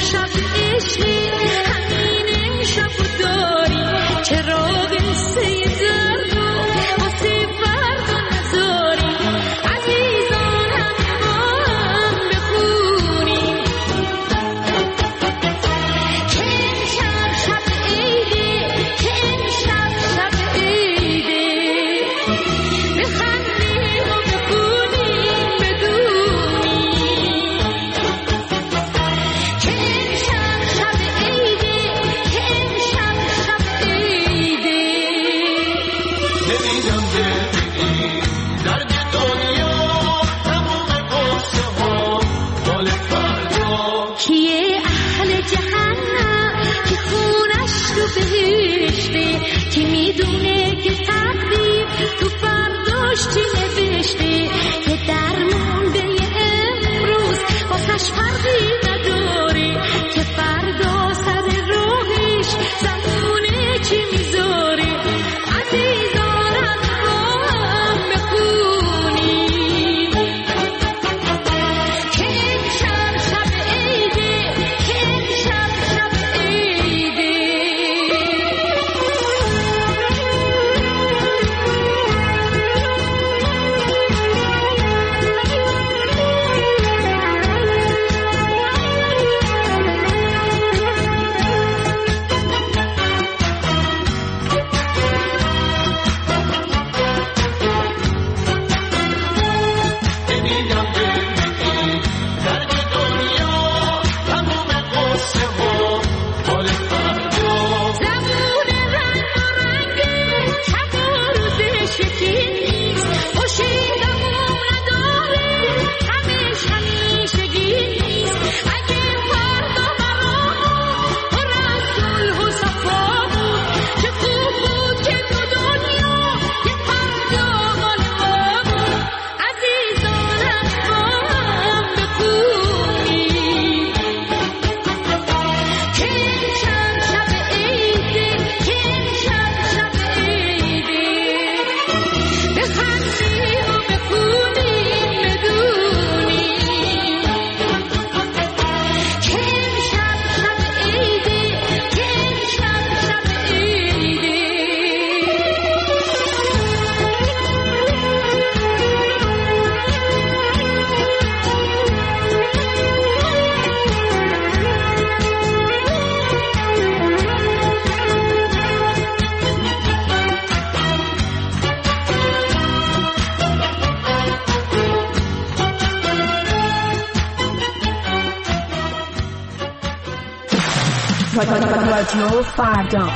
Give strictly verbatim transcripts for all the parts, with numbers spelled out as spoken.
رادیو فردا.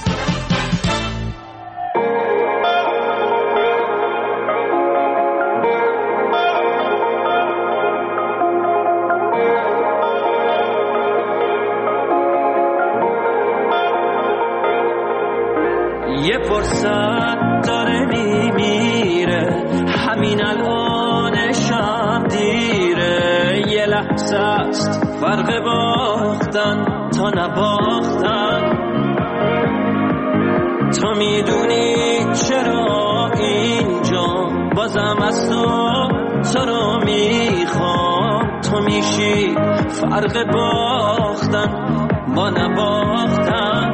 یه فرصت داره میمیره، همین الان شب دیره، یه لحظه است فرق باختن تا نباختن. تو میدونی چرا اینجا بازم از تو تو رو میخوام. تو میشی فرق باختن با نباختن،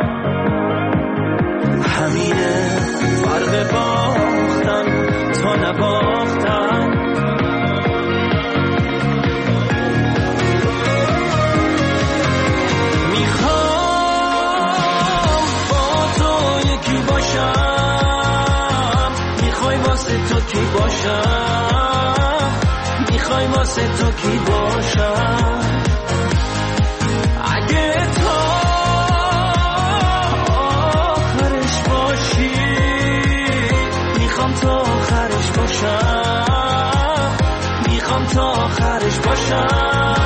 همینه فرق باختن تا نباختن. تو کی باشم، میخوای واسه تو کی باشم. اگه تا آخرش باشی، میخوام تا آخرش باشم، میخوام تا آخرش باشم.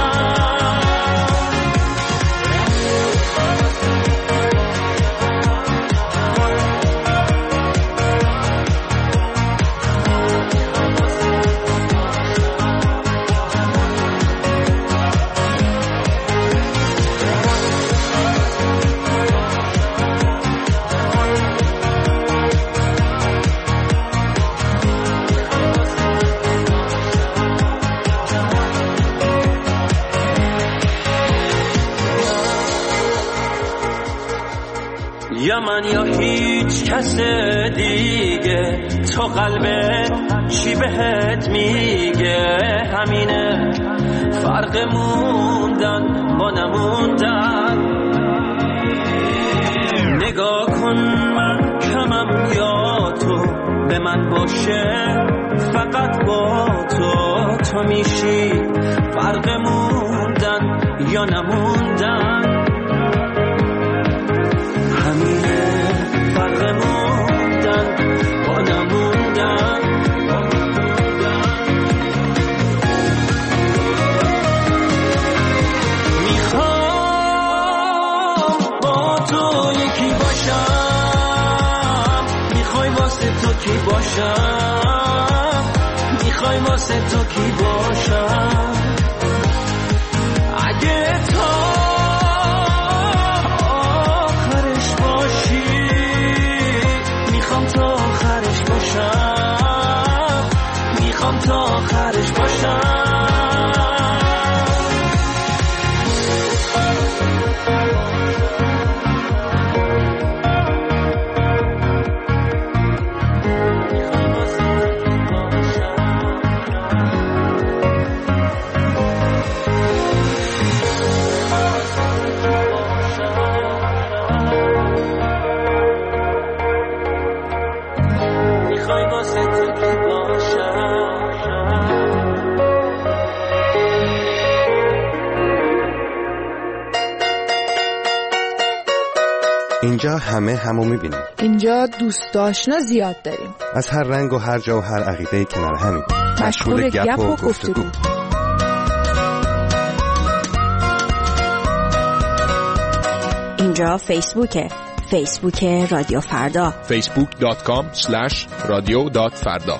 یا من یا هیچ کس دیگه، تو قلبت چی بهت میگه؟ همینه فرق موندن با نموندن. نگاه کن من کمم یا تو به من باشه، فقط با تو تو میشی فرق موندن یا نموندن. همینه فرق موندن با نموندن. میخوام با تو یکی باشم، میخوای واسه تو کی باشم، میخوای واسه تو کی باشم. اگه تا آخرش باشی، میخوام تا آخرش باشم، میخوام تا آخرش باشم. اینجا همه همو میبینیم. اینجا دوست آشنا زیاد داریم. از هر رنگ و هر جا و هر عقیده کنار همین. مشغول گپ و گفتگو. اینجا فیسبوکه. فیسبوک رادیو فردا. فیسبوک دات کام اسلش رادیو دات فردا.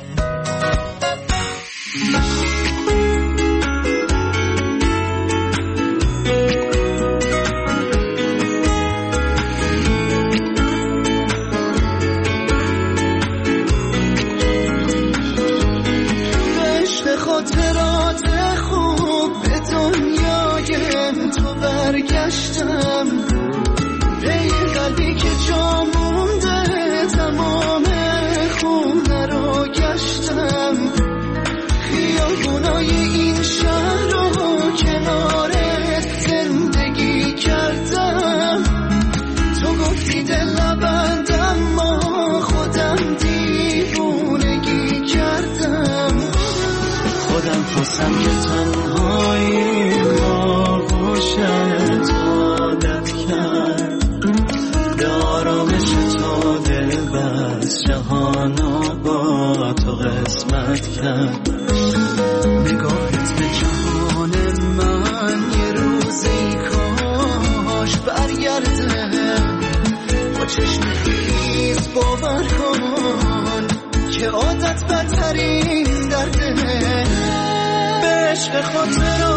برگشتم به یه قلبی که جا مونده، تمام خونه رو گشتم، خیابونای این شهر رو کنارت زندگی کردم. تو گفتی دل نبندم، ما خودم دیوونگی کردم. خودم خواستم که تنهایی آغوشت عادت کرد، به آرامش تو دل بست، جهانا با تو قسمت کرد. نگاهت به جهان من یه روزی کاش برگرده، با چشم خیز باور کن که عادت بدترین درده. به عشق خاطر